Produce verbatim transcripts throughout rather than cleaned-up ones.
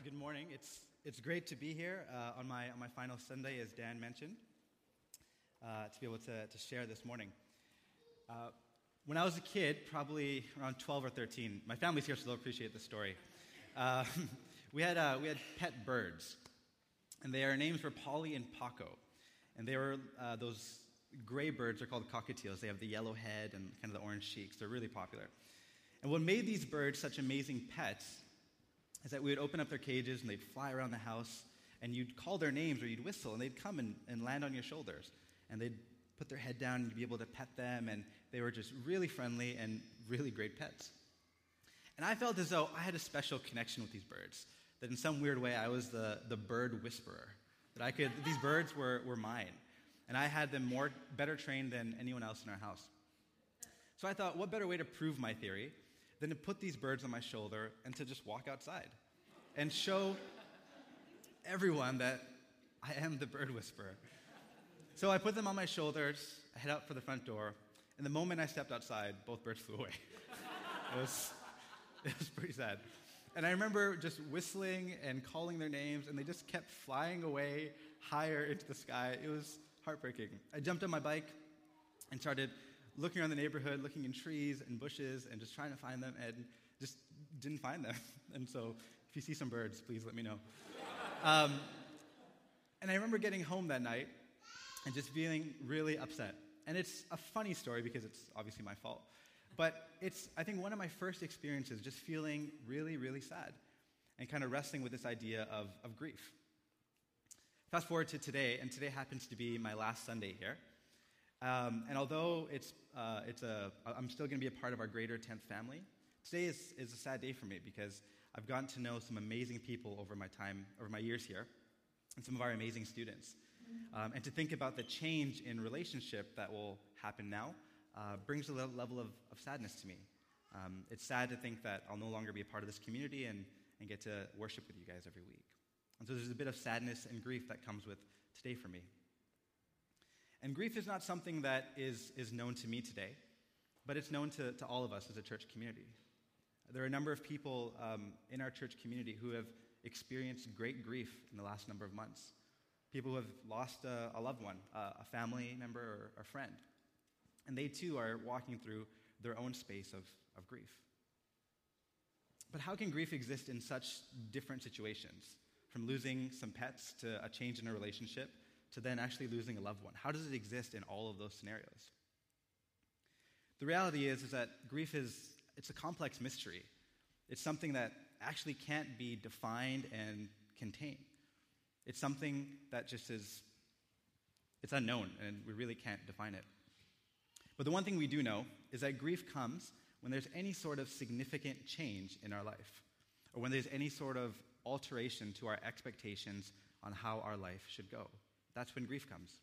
good morning. It's it's great to be here uh, on my on my final Sunday, as Dan mentioned, uh, to be able to, to share this morning. Uh, when I was a kid, probably around twelve or thirteen, my family's here, so they'll appreciate the story. Uh, we had uh, we had pet birds, and their names were Polly and Paco, and they were uh, those gray birds are called cockatiels. They have the yellow head and kind of the orange cheeks. They're really popular. And what made these birds such amazing pets is that we would open up their cages and they'd fly around the house, and you'd call their names or you'd whistle, and they'd come and, and land on your shoulders. And they'd put their head down and you'd be able to pet them, and they were just really friendly and really great pets. And I felt as though I had a special connection with these birds, that in some weird way I was the, the bird whisperer, that I could, these birds were, were mine. And I had them more better trained than anyone else in our house. So I thought, what better way to prove my theory than to put these birds on my shoulder and to just walk outside and show everyone that I am the bird whisperer. So I put them on my shoulders, I head out for the front door, and the moment I stepped outside, both birds flew away. It was, it was pretty sad. And I remember just whistling and calling their names, and they just kept flying away higher into the sky. It was heartbreaking. I jumped on my bike and started looking around the neighborhood, looking in trees and bushes, and just trying to find them, and just didn't find them. And so if you see some birds, please let me know. Um, and I remember getting home that night and just feeling really upset. And it's a funny story because it's obviously my fault. But it's, I think, one of my first experiences just feeling really, really sad and kind of wrestling with this idea of, of grief. Fast forward to today, and today happens to be my last Sunday here. Um, and although it's uh, it's a, I'm still going to be a part of our greater tenth family, today is, is a sad day for me because I've gotten to know some amazing people over my time, over my years here, and some of our amazing students. Um, and to think about the change in relationship that will happen now uh, brings a level of, of sadness to me. Um, it's sad to think that I'll no longer be a part of this community and, and get to worship with you guys every week. And so there's a bit of sadness and grief that comes with today for me. And grief is not something that is, is known to me today, but it's known to, to all of us as a church community. There are a number of people um, in our church community who have experienced great grief in the last number of months. People who have lost a, a loved one, a, a family member or a friend. And they too are walking through their own space of, of grief. But how can grief exist in such different situations? From losing some pets to a change in a relationship, to then actually losing a loved one. How does it exist in all of those scenarios? The reality is, is that grief is, it's a complex mystery. It's something that actually can't be defined and contained. It's something that just is, it's unknown, and we really can't define it. But the one thing we do know is that grief comes when there's any sort of significant change in our life, or when there's any sort of alteration to our expectations on how our life should go. That's when grief comes.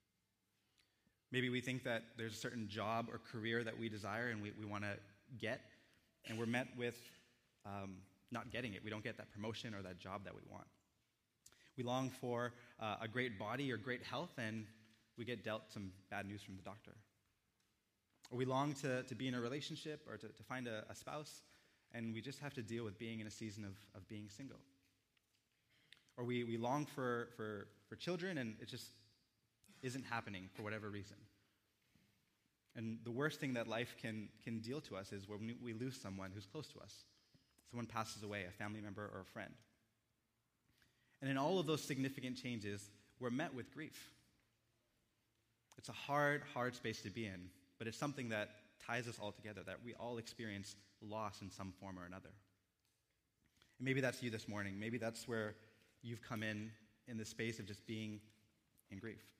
Maybe we think that there's a certain job or career that we desire and we, we want to get, and we're met with um, not getting it. We don't get that promotion or that job that we want. We long for uh, a great body or great health, and we get dealt some bad news from the doctor. Or we long to, to be in a relationship or to, to find a, a spouse, and we just have to deal with being in a season of, of being single. Or we, we long for, for, for children, and it just isn't happening for whatever reason. And the worst thing that life can, can deal to us is when we lose someone who's close to us. Someone passes away, a family member or a friend. And in all of those significant changes, we're met with grief. It's a hard, hard space to be in, but it's something that ties us all together, that we all experience loss in some form or another. And maybe that's you this morning. Maybe that's where you've come in, in the space of just being in grief.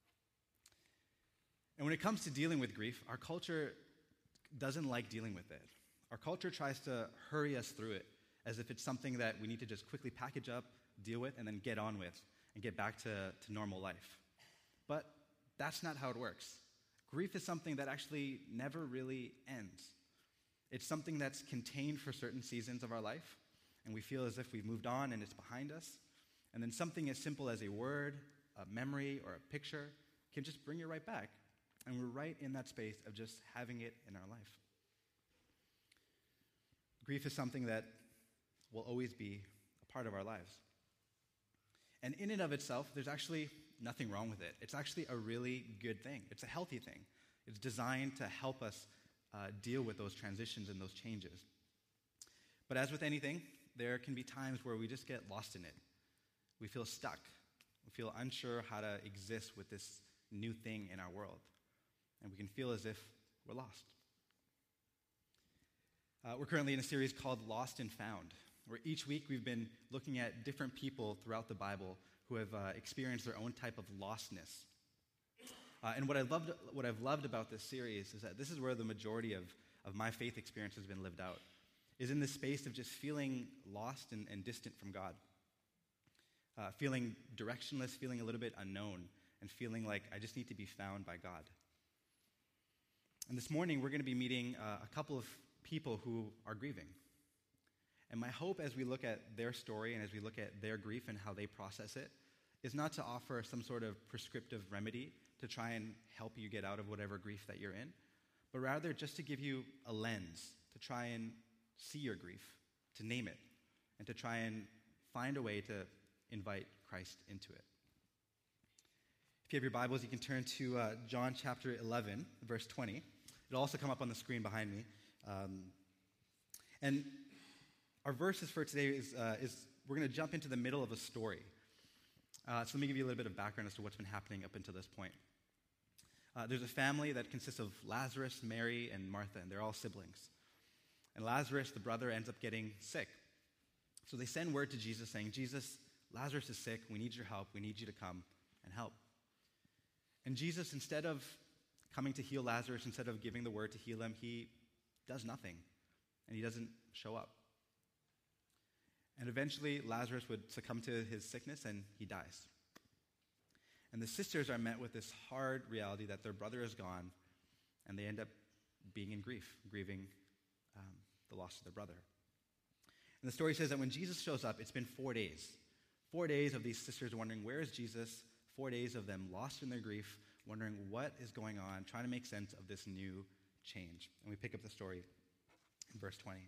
And when it comes to dealing with grief, our culture doesn't like dealing with it. Our culture tries to hurry us through it as if it's something that we need to just quickly package up, deal with, and then get on with and get back to, to normal life. But that's not how it works. Grief is something that actually never really ends. It's something that's contained for certain seasons of our life, and we feel as if we've moved on and it's behind us. And then something as simple as a word, a memory, or a picture can just bring you right back. And we're right in that space of just having it in our life. Grief is something that will always be a a part of our lives. And in and of itself, there's actually nothing wrong with it. It's actually a really good thing. It's a healthy thing. It's designed to help us uh, deal with those transitions and those changes. But as with anything, there can be times where we just get lost in it. We feel stuck. We feel unsure how to exist with this new thing in our world. And we can feel as if we're lost. Uh, we're currently in a series called Lost and Found, where each week we've been looking at different people throughout the Bible who have uh, experienced their own type of lostness. Uh, and what I loved, what I've loved about this series is that this is where the majority of, of my faith experience has been lived out, is in this space of just feeling lost and, and distant from God, uh, feeling directionless, feeling a little bit unknown, and feeling like I just need to be found by God. And this morning we're going to be meeting uh, a couple of people who are grieving. And my hope as we look at their story and as we look at their grief and how they process it is not to offer some sort of prescriptive remedy to try and help you get out of whatever grief that you're in, but rather just to give you a lens to try and see your grief, to name it, and to try and find a way to invite Christ into it. If you have your Bibles, you can turn to uh, John chapter eleven, verse twenty. It'll also come up on the screen behind me. Um, and our verses for today is, uh, is we're going to jump into the middle of a story. Uh, so let me give you a little bit of background as to what's been happening up until this point. Uh, there's a family that consists of Lazarus, Mary, and Martha, and they're all siblings. And Lazarus, the brother, ends up getting sick. So they send word to Jesus saying, Jesus, Lazarus is sick. We need your help. We need you to come and help. And Jesus, instead of coming to heal Lazarus, instead of giving the word to heal him, he does nothing, and he doesn't show up. And eventually, Lazarus would succumb to his sickness, and he dies. And the sisters are met with this hard reality that their brother is gone, and they end up being in grief, grieving um, the loss of their brother. And the story says that when Jesus shows up, it's been four days. Four days of these sisters wondering, where is Jesus? Four days of them lost in their grief, wondering what is going on, trying to make sense of this new change. And we pick up the story in verse twenty.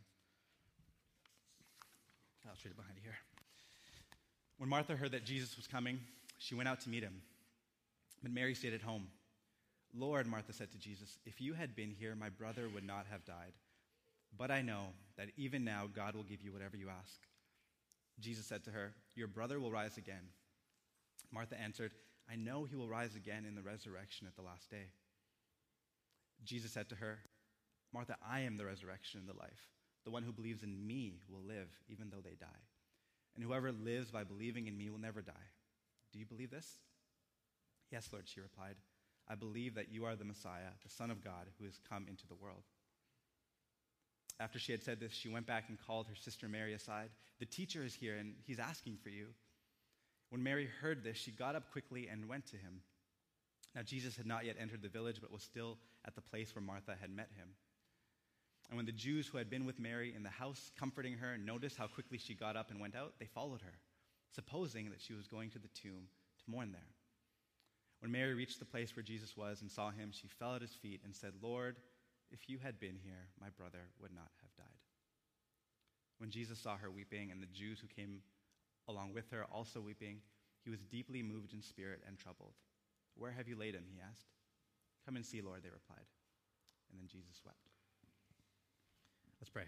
I'll show it behind you here. When Martha heard that Jesus was coming, she went out to meet him. But Mary stayed at home. Lord, Martha said to Jesus, if you had been here, my brother would not have died. But I know that even now God will give you whatever you ask. Jesus said to her, your brother will rise again. Martha answered, I know he will rise again in the resurrection at the last day. Jesus said to her, Martha, I am the resurrection and the life. The one who believes in me will live even though they die. And whoever lives by believing in me will never die. Do you believe this? Yes, Lord, she replied. I believe that you are the Messiah, the Son of God, who has come into the world. After she had said this, she went back and called her sister Mary aside. The teacher is here, and he's asking for you. When Mary heard this, she got up quickly and went to him. Now Jesus had not yet entered the village, but was still at the place where Martha had met him. And when the Jews who had been with Mary in the house, comforting her, noticed how quickly she got up and went out, they followed her, supposing that she was going to the tomb to mourn there. When Mary reached the place where Jesus was and saw him, she fell at his feet and said, Lord, if you had been here, my brother would not have died. When Jesus saw her weeping and the Jews who came along with her also weeping, he was deeply moved in spirit and troubled. Where have you laid him? He asked. Come and see, Lord, they replied. And then Jesus wept. Let's pray.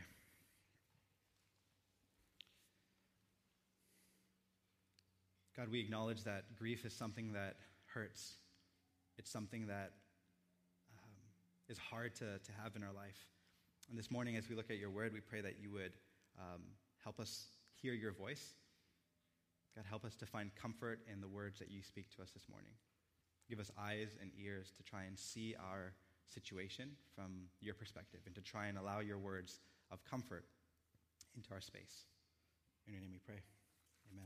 God, we acknowledge that grief is something that hurts. It's something that um, is hard to, to have in our life. And this morning, as we look at your word, we pray that you would um, help us hear your voice. God, help us to find comfort in the words that you speak to us this morning. Give us eyes and ears to try and see our situation from your perspective and to try and allow your words of comfort into our space. In your name we pray. Amen.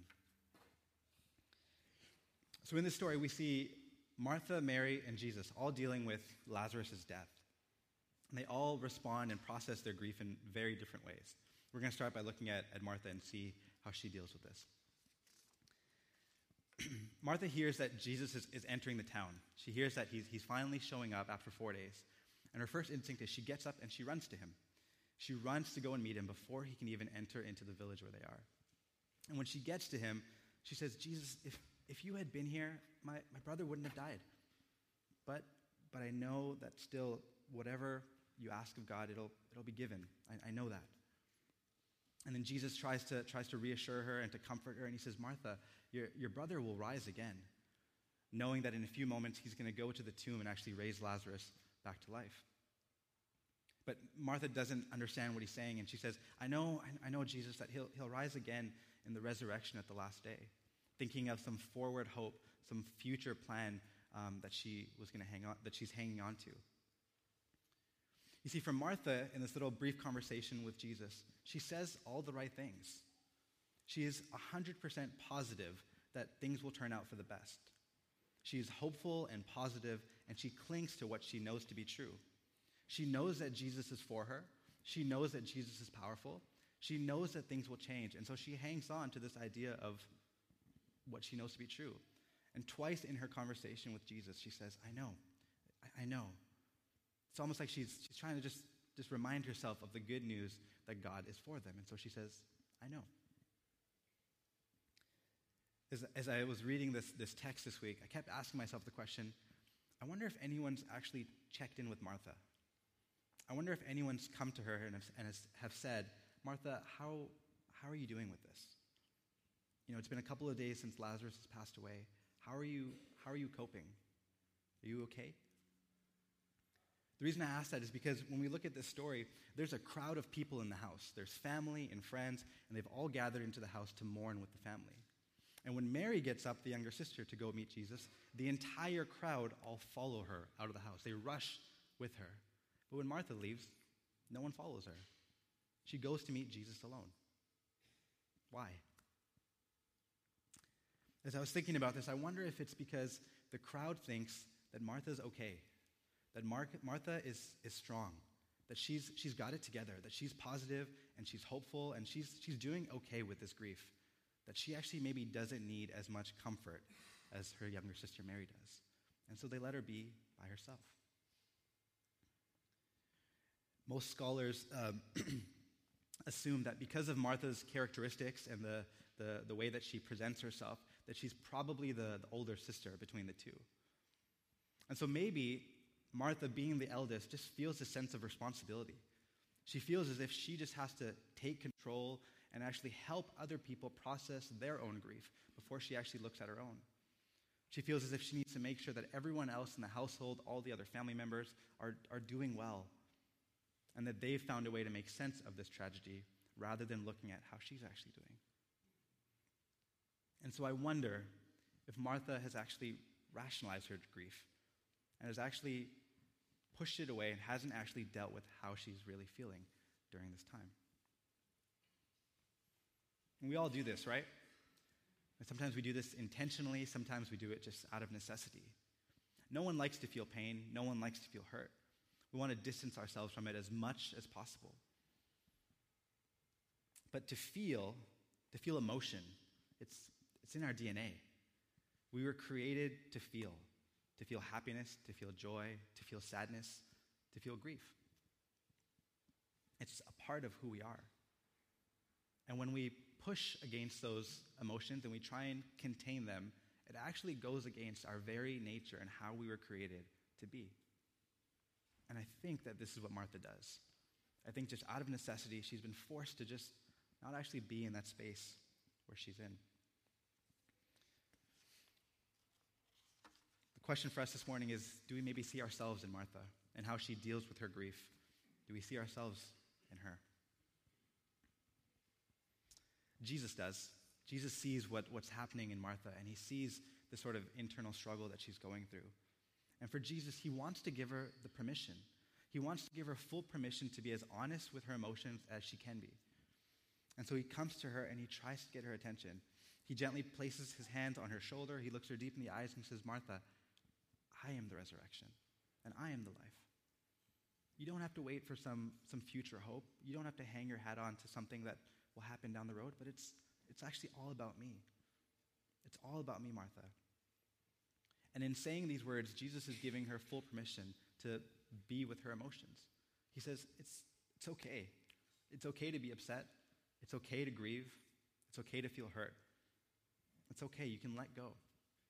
So in this story, we see Martha, Mary, and Jesus all dealing with Lazarus' death. And they all respond and process their grief in very different ways. We're going to start by looking at, at Martha and see how she deals with this. Martha hears that Jesus is, is entering the town. She hears that he's, he's finally showing up after four days. And her first instinct is she gets up and she runs to him. She runs to go and meet him before he can even enter into the village where they are. And when she gets to him, she says, Jesus, if, if you had been here, my, my brother wouldn't have died. But but I know that still, whatever you ask of God, it'll it'll be given. I, I know that. And then Jesus tries to tries to reassure her and to comfort her, and he says, Martha, your, your brother will rise again, knowing that in a few moments he's going to go to the tomb and actually raise Lazarus back to life. But Martha doesn't understand what he's saying, and she says, I know, I, I know, Jesus, that he'll he'll rise again in the resurrection at the last day, thinking of some forward hope, some future plan um, that she was going to hang on, that she's hanging on to. You see, for Martha, in this little brief conversation with Jesus, she says all the right things. She is one hundred percent positive that things will turn out for the best. She is hopeful and positive, and she clings to what she knows to be true. She knows that Jesus is for her. She knows that Jesus is powerful. She knows that things will change, and so she hangs on to this idea of what she knows to be true. And twice in her conversation with Jesus, she says, I know, I, I know. It's almost like she's, she's trying to just, just remind herself of the good news that God is for them. And so she says, I know. As, as I was reading this, this text this week, I kept asking myself the question, I wonder if anyone's actually checked in with Martha. I wonder if anyone's come to her and, have, and has, have said, Martha, how, how are you doing with this? You know, it's been a couple of days since Lazarus has passed away. How are you, how are you coping? Are you okay? The reason I ask that is because when we look at this story, there's a crowd of people in the house. There's family and friends, and they've all gathered into the house to mourn with the family. And when Mary gets up, the younger sister, to go meet Jesus, the entire crowd all follow her out of the house. They rush with her. But when Martha leaves, no one follows her. She goes to meet Jesus alone. Why? As I was thinking about this, I wonder if it's because the crowd thinks that Martha's okay, that Mar- Martha is, is strong, that she's, she's got it together, that she's positive and she's hopeful and she's, she's doing okay with this grief, that she actually maybe doesn't need as much comfort as her younger sister Mary does. And so they let her be by herself. Most scholars um, assume that because of Martha's characteristics and the, the, the way that she presents herself, that she's probably the, the older sister between the two. And so maybe Martha, being the eldest, just feels a sense of responsibility. She feels as if she just has to take control and actually help other people process their own grief before she actually looks at her own. She feels as if she needs to make sure that everyone else in the household, all the other family members, are, are doing well, and that they've found a way to make sense of this tragedy rather than looking at how she's actually doing. And so I wonder if Martha has actually rationalized her grief and has actually pushed it away and hasn't actually dealt with how she's really feeling during this time. And we all do this, right? And sometimes we do this intentionally, sometimes we do it just out of necessity. No one likes to feel pain, no one likes to feel hurt. We want to distance ourselves from it as much as possible. But to feel, to feel emotion, it's, it's in our D N A. We were created to feel, to feel happiness, to feel joy, to feel sadness, to feel grief. It's a part of who we are. And when we push against those emotions and we try and contain them, it actually goes against our very nature and how we were created to be. And I think that this is what Martha does. I think just out of necessity, she's been forced to just not actually be in that space where she's in. The question for us this morning is, do we maybe see ourselves in Martha and how she deals with her grief? Do we see ourselves in her? Jesus does. Jesus sees what, what's happening in Martha, and he sees the sort of internal struggle that she's going through. And for Jesus, he wants to give her the permission. He wants to give her full permission to be as honest with her emotions as she can be. And so he comes to her and he tries to get her attention. He gently places his hands on her shoulder. He looks her deep in the eyes and says, Martha, I am the resurrection and I am the life. You don't have to wait for some, some future hope. You don't have to hang your hat on to something that will happen down the road, but it's, it's actually all about me. It's all about me, Martha. And in saying these words, Jesus is giving her full permission to be with her emotions. He says, it's, it's okay. It's okay to be upset. It's okay to grieve. It's It's okay to feel hurt. It's okay. You can let go.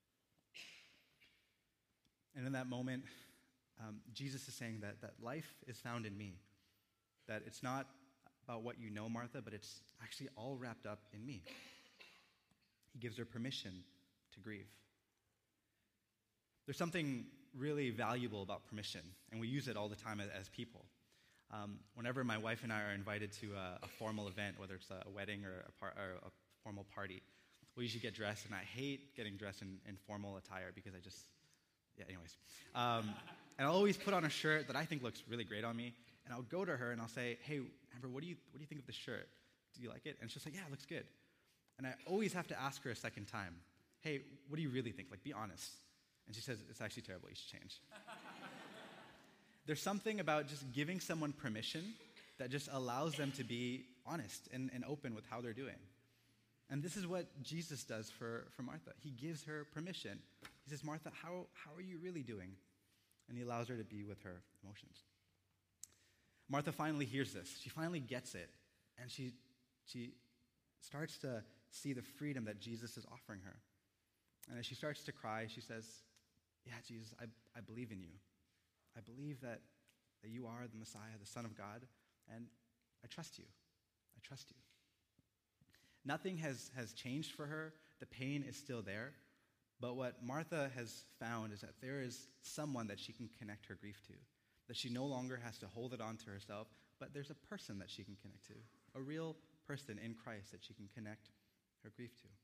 And in that moment, um, Jesus is saying that, that life is found in me. That it's not about what you know, Martha, but it's actually all wrapped up in me. He gives her permission to grieve. There's something really valuable about permission, and we use it all the time as, as people. Um, whenever my wife and I are invited to a, a formal event, whether it's a wedding or a, par- or a formal party, we usually get dressed, and I hate getting dressed in, in formal attire because I just, yeah, anyways. Um, and I'll always put on a shirt that I think looks really great on me, and I'll go to her and I'll say, hey, Amber, what do you what do you think of this shirt? Do you like it? And she'll say, yeah, it looks good. And I always have to ask her a second time, hey, what do you really think? Like, be honest. And she says, it's actually terrible, you should change. There's something about just giving someone permission that just allows them to be honest and, and open with how they're doing. And this is what Jesus does for, for Martha. He gives her permission. He says, Martha, how, how are you really doing? And he allows her to be with her emotions. Martha finally hears this. She finally gets it. And she, she starts to see the freedom that Jesus is offering her. And as she starts to cry, she says, yeah, Jesus, I, I believe in you. I believe that, that you are the Messiah, the Son of God, and I trust you. I trust you. Nothing has, has changed for her. The pain is still there. But what Martha has found is that there is someone that she can connect her grief to, that she no longer has to hold it on to herself, but there's a person that she can connect to, a real person in Christ that she can connect her grief to.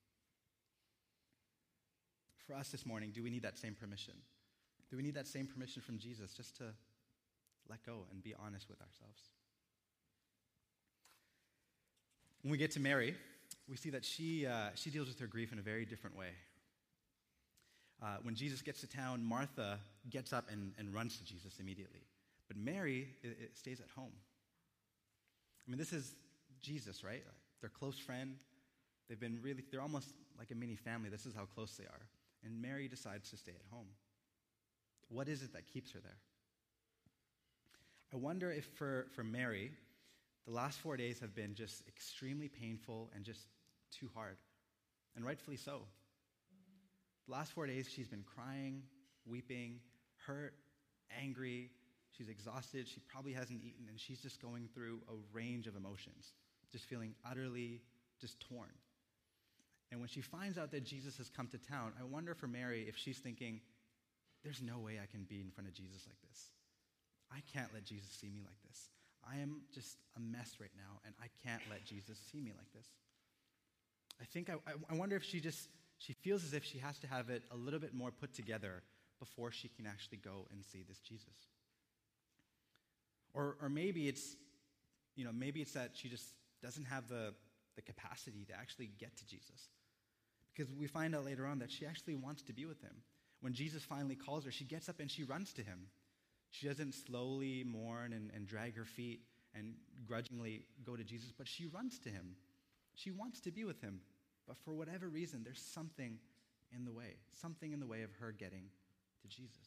For us this morning, do we need that same permission? Do we need that same permission from Jesus just to let go and be honest with ourselves? When we get to Mary, we see that she, uh, she deals with her grief in a very different way. Uh, when Jesus gets to town, Martha gets up and, and runs to Jesus immediately. But Mary it, it stays at home. I mean, this is Jesus, right? Their close friend. They've been really, they're almost like a mini family. This is how close they are. And Mary decides to stay at home. What is it that keeps her there? I wonder if for, for Mary, the last four days have been just extremely painful and just too hard. And rightfully so. The last four days, she's been crying, weeping, hurt, angry. She's exhausted. She probably hasn't eaten, and she's just going through a range of emotions, just feeling utterly just torn. And when she finds out that Jesus has come to town, I wonder for Mary if she's thinking, there's no way I can be in front of Jesus like this. I can't let Jesus see me like this. I am just a mess right now, and I can't let Jesus see me like this. I think, I, I wonder if she just, she feels as if she has to have it a little bit more put together before she can actually go and see this Jesus. Or, or maybe it's, you know, maybe it's that she just doesn't have the, the capacity to actually get to Jesus. Because we find out later on that she actually wants to be with him. When Jesus finally calls her, she gets up and she runs to him. She doesn't slowly mourn and, and drag her feet and grudgingly go to Jesus, but she runs to him. She wants to be with him. But for whatever reason, there's something in the way, something in the way of her getting to Jesus.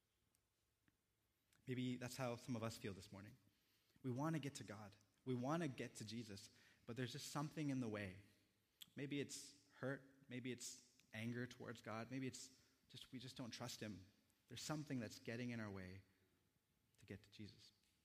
Maybe that's how some of us feel this morning. We want to get to God. We want to get to Jesus, but there's just something in the way. Maybe it's hurt. Maybe it's anger towards God. Maybe it's just we just don't trust him. There's something that's getting in our way to get to Jesus.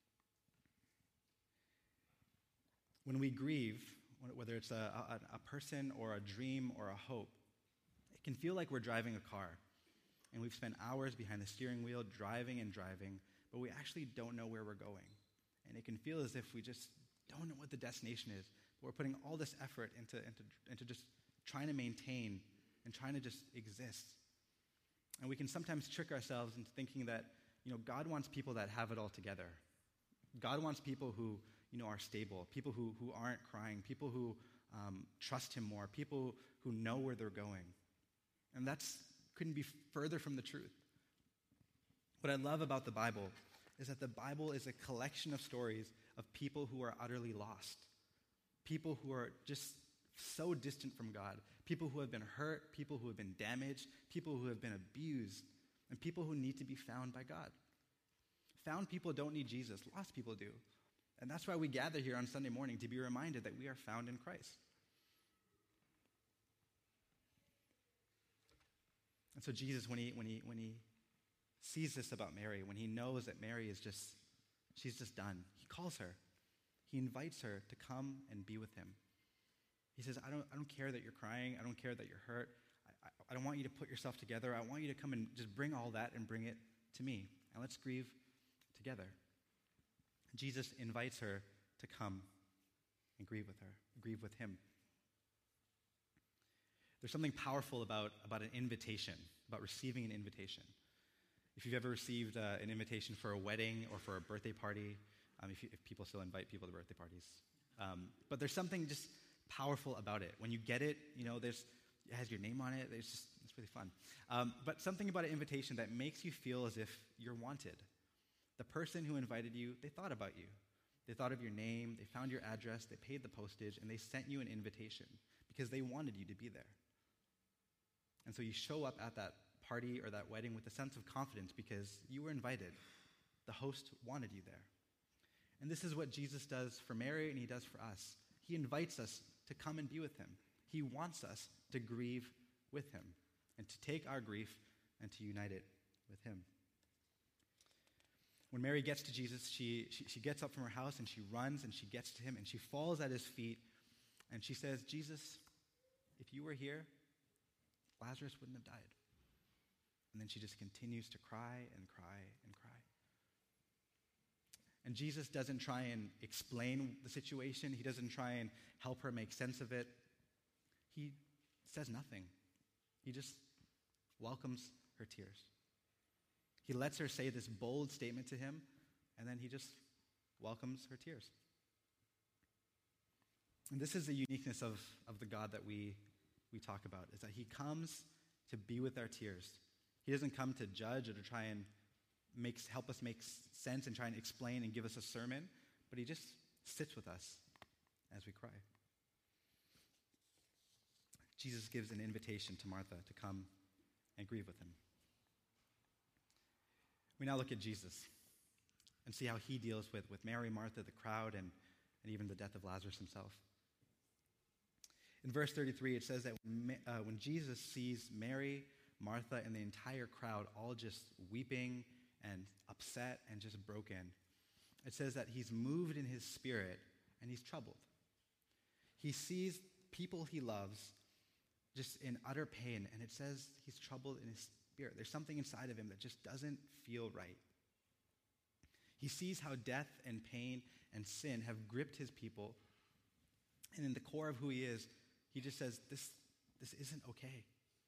When we grieve, whether it's a, a, a person or a dream or a hope, it can feel like we're driving a car. And we've spent hours behind the steering wheel driving and driving, but we actually don't know where we're going. And it can feel as if we just don't know what the destination is. But we're putting all this effort into, into, into just trying to maintain and trying to just exist. And we can sometimes trick ourselves into thinking that, you know, God wants people that have it all together. God wants people who, you know, are stable, people who, who aren't crying, people who um, trust him more, people who know where they're going. And that's couldn't be further from the truth. What I love about the Bible is that the Bible is a collection of stories of people who are utterly lost, people who are just so distant from God, people who have been hurt, people who have been damaged, people who have been abused, and people who need to be found by God. Found people don't need Jesus. Lost people do. And that's why we gather here on Sunday morning, to be reminded that we are found in Christ. And so Jesus, when he, when he, when he sees this about Mary, when he knows that Mary is just, she's just done, he calls her. He invites her to come and be with him. He says, I don't, I don't care that you're crying. I don't care that you're hurt. I, I, I don't want you to put yourself together. I want you to come and just bring all that and bring it to me. And let's grieve together. Jesus invites her to come and grieve with her, grieve with him. There's something powerful about, about an invitation, about receiving an invitation. If you've ever received uh, an invitation for a wedding or for a birthday party, um, if, you, if people still invite people to birthday parties. Um, but there's something just powerful about it. When you get it, you know, there's, it has your name on it. It's just, it's really fun. Um, but something about an invitation that makes you feel as if you're wanted. The person who invited you, they thought about you. They thought of your name, they found your address, they paid the postage, and they sent you an invitation because they wanted you to be there. And so you show up at that party or that wedding with a sense of confidence because you were invited. The host wanted you there. And this is what Jesus does for Mary and he does for us. He invites us to come and be with him. He wants us to grieve with him and to take our grief and to unite it with him. When Mary gets to Jesus, she, she, she gets up from her house and she runs and she gets to him and she falls at his feet and she says, Jesus, if you were here, Lazarus wouldn't have died. And then she just continues to cry and cry and cry. And Jesus doesn't try and explain the situation. He doesn't try and help her make sense of it. He says nothing. He just welcomes her tears. He lets her say this bold statement to him, and then he just welcomes her tears. And this is the uniqueness of, of the God that we, we talk about, is that he comes to be with our tears. He doesn't come to judge or to try and makes, help us make sense and try and explain and give us a sermon, but he just sits with us as we cry. Jesus gives an invitation to Martha to come and grieve with him. We now look at Jesus and see how he deals with, with Mary, Martha, the crowd, and, and even the death of Lazarus himself. In verse thirty-three, it says that when, uh, when Jesus sees Mary, Martha, and the entire crowd all just weeping and upset and just broken, it says that he's moved in his spirit and he's troubled. He sees people he loves just in utter pain, and it says he's troubled in his spirit. There's something inside of him that just doesn't feel right. He sees how death and pain and sin have gripped his people, and in the core of who he is, he just says, this, this isn't okay.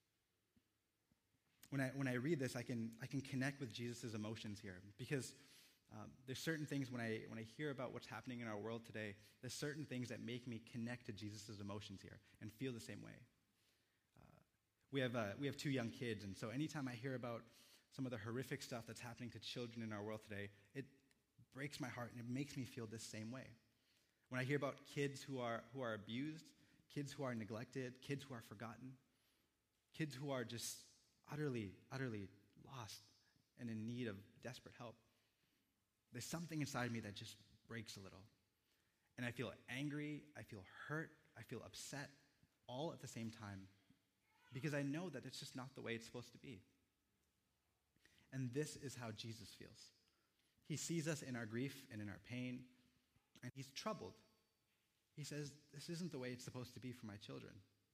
When I, when I read this, I can, I can connect with Jesus' emotions here, because um, there's certain things when I, when I hear about what's happening in our world today, there's certain things that make me connect to Jesus' emotions here and feel the same way. Uh, we have, uh, we have two young kids, and so anytime I hear about some of the horrific stuff that's happening to children in our world today, it breaks my heart and it makes me feel this same way. When I hear about kids who are, who are abused, kids who are neglected, kids who are forgotten, kids who are just utterly, utterly lost and in need of desperate help, there's something inside me that just breaks a little. And I feel angry, I feel hurt, I feel upset, all at the same time, because I know that it's just not the way it's supposed to be. And this is how Jesus feels. He sees us in our grief and in our pain, and he's troubled. He says, this isn't the way it's supposed to be for my children.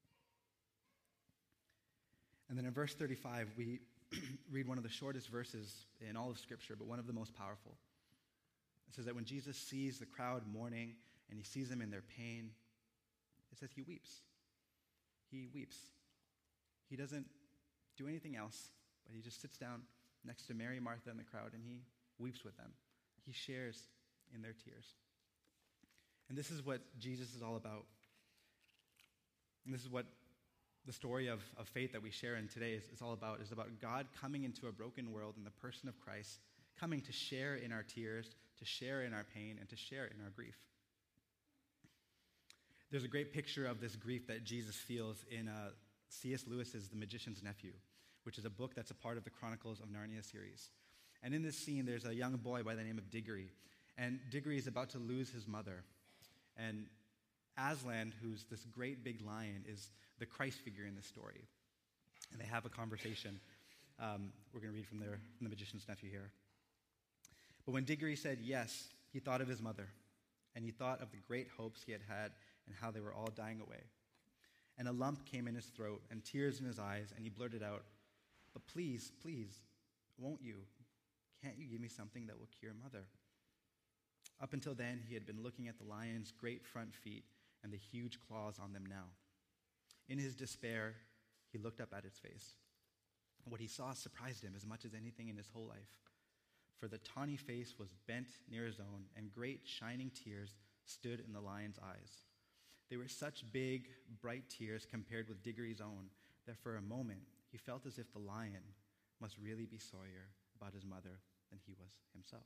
And then in verse thirty-five, we read one of the shortest verses in all of Scripture, but one of the most powerful. It says that when Jesus sees the crowd mourning and he sees them in their pain, it says he weeps. He weeps. He doesn't do anything else, but he just sits down next to Mary, Martha, and the crowd, and he weeps with them. He shares in their tears. And this is what Jesus is all about. And this is what the story of, of faith that we share in today is, is all about. It's about God coming into a broken world in the person of Christ, coming to share in our tears, to share in our pain, and to share in our grief. There's a great picture of this grief that Jesus feels in uh, C S Lewis's The Magician's Nephew, which is a book that's a part of the Chronicles of Narnia series. And in this scene, there's a young boy by the name of Diggory. And Diggory is about to lose his mother. And Aslan, who's this great big lion, is the Christ figure in this story. and they have a conversation. Um, we're going to read from, their, from the magician's nephew here. But when Diggory said yes, he thought of his mother, and he thought of the great hopes he had had and how they were all dying away. And a lump came in his throat and tears in his eyes, and he blurted out, "But please, please, won't you? Can't you give me something that will cure Mother?" Up until then, he had been looking at the lion's great front feet and the huge claws on them now. In his despair, he looked up at its face. What he saw surprised him as much as anything in his whole life. For the tawny face was bent near his own, and great shining tears stood in the lion's eyes. They were such big, bright tears compared with Diggory's own that for a moment he felt as if the lion must really be sorrier about his mother than he was himself.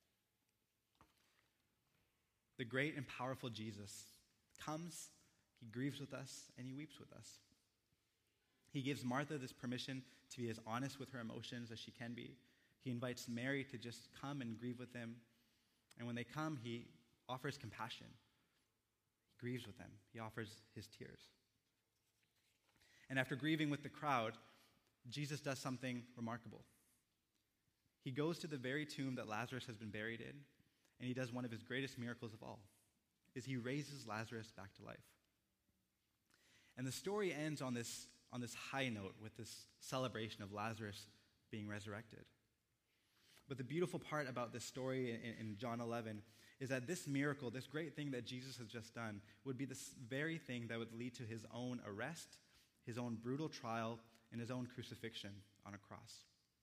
The great and powerful Jesus comes, he grieves with us, and he weeps with us. He gives Martha this permission to be as honest with her emotions as she can be. He invites Mary to just come and grieve with him. And when they come, he offers compassion. He grieves with them. He offers his tears. And after grieving with the crowd, Jesus does something remarkable. He goes to the very tomb that Lazarus has been buried in, and he does one of his greatest miracles of all, is he raises Lazarus back to life. And the story ends on this, on this high note with this celebration of Lazarus being resurrected. But the beautiful part about this story in, in John eleven is that this miracle, this great thing that Jesus has just done, would be the very thing that would lead to his own arrest, his own brutal trial, and his own crucifixion on a cross.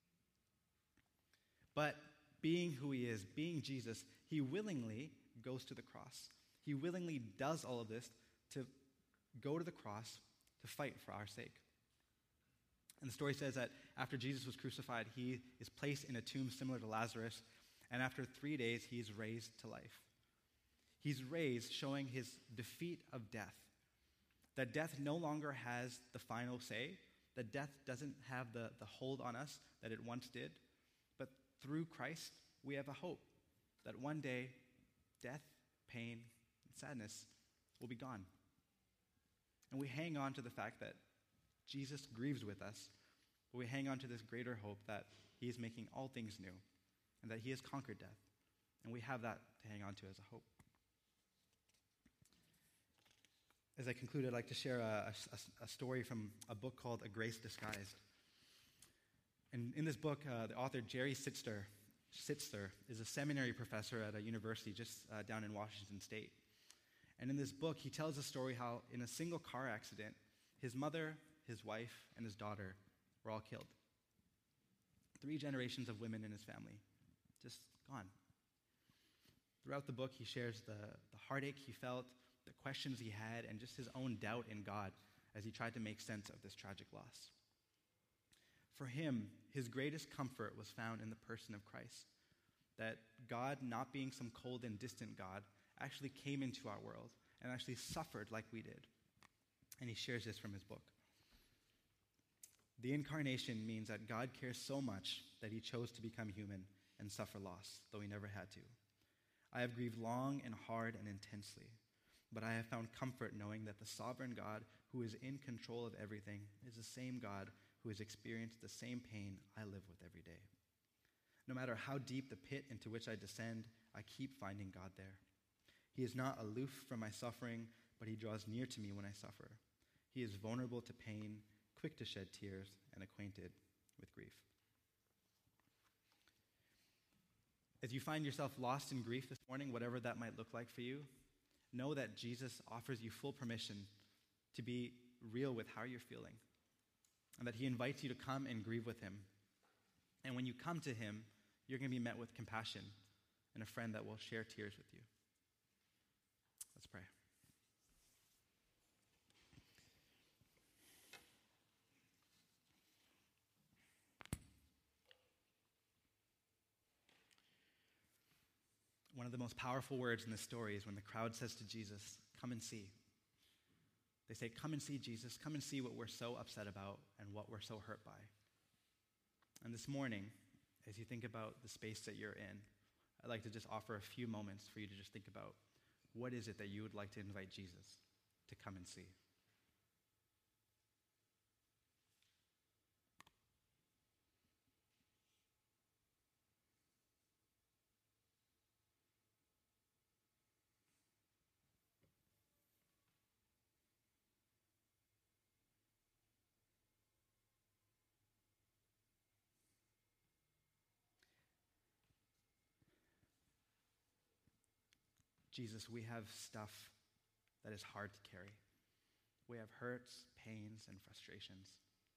But being who he is, being Jesus, he willingly goes to the cross. He willingly does all of this to go to the cross to fight for our sake. And the story says that after Jesus was crucified, he is placed in a tomb similar to Lazarus, and after three days, he is raised to life. He's raised, showing his defeat of death, that death no longer has the final say, that death doesn't have the, the hold on us that it once did, but through Christ, we have a hope that one day, death, pain, and sadness will be gone. And we hang on to the fact that Jesus grieves with us, but we hang on to this greater hope that he is making all things new and that he has conquered death. And we have that to hang on to as a hope. As I conclude, I'd like to share a, a, a story from a book called A Grace Disguised. And in this book, uh, the author Jerry Sittser, Sittser is a seminary professor at a university just uh, down in Washington State. And in this book, he tells a story how in a single car accident, his mother, his wife, and his daughter were all killed. Three generations of women in his family, just gone. Throughout the book, he shares the, the heartache he felt, the questions he had, and just his own doubt in God as he tried to make sense of this tragic loss. For him, his greatest comfort was found in the person of Christ, that God, not being some cold and distant God, actually came into our world and actually suffered like we did. And he shares this from his book. The incarnation means that God cares so much that he chose to become human and suffer loss, though he never had to. I have grieved long and hard and intensely, but I have found comfort knowing that the sovereign God who is in control of everything is the same God who has experienced the same pain I live with every day. No matter how deep the pit into which I descend, I keep finding God there. He is not aloof from my suffering, but he draws near to me when I suffer. He is vulnerable to pain, quick to shed tears, and acquainted with grief. As you find yourself lost in grief this morning, whatever that might look like for you, know that Jesus offers you full permission to be real with how you're feeling, and that he invites you to come and grieve with him. And when you come to him, you're going to be met with compassion and a friend that will share tears with you. Let's pray. One of the most powerful words in this story is when the crowd says to Jesus, "Come and see." They say, "Come and see, Jesus. Come and see what we're so upset about and what we're so hurt by." And this morning, as you think about the space that you're in, I'd like to just offer a few moments for you to just think about what is it that you would like to invite Jesus to come and see. Jesus, we have stuff that is hard to carry. We have hurts, pains, and frustrations.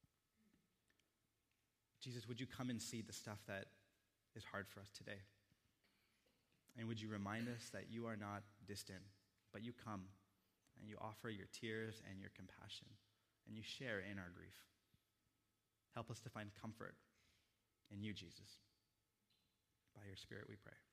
Jesus, would you come and see the stuff that is hard for us today? And would you remind us that you are not distant, but you come and you offer your tears and your compassion, and you share in our grief. Help us to find comfort in you, Jesus. By your Spirit we pray.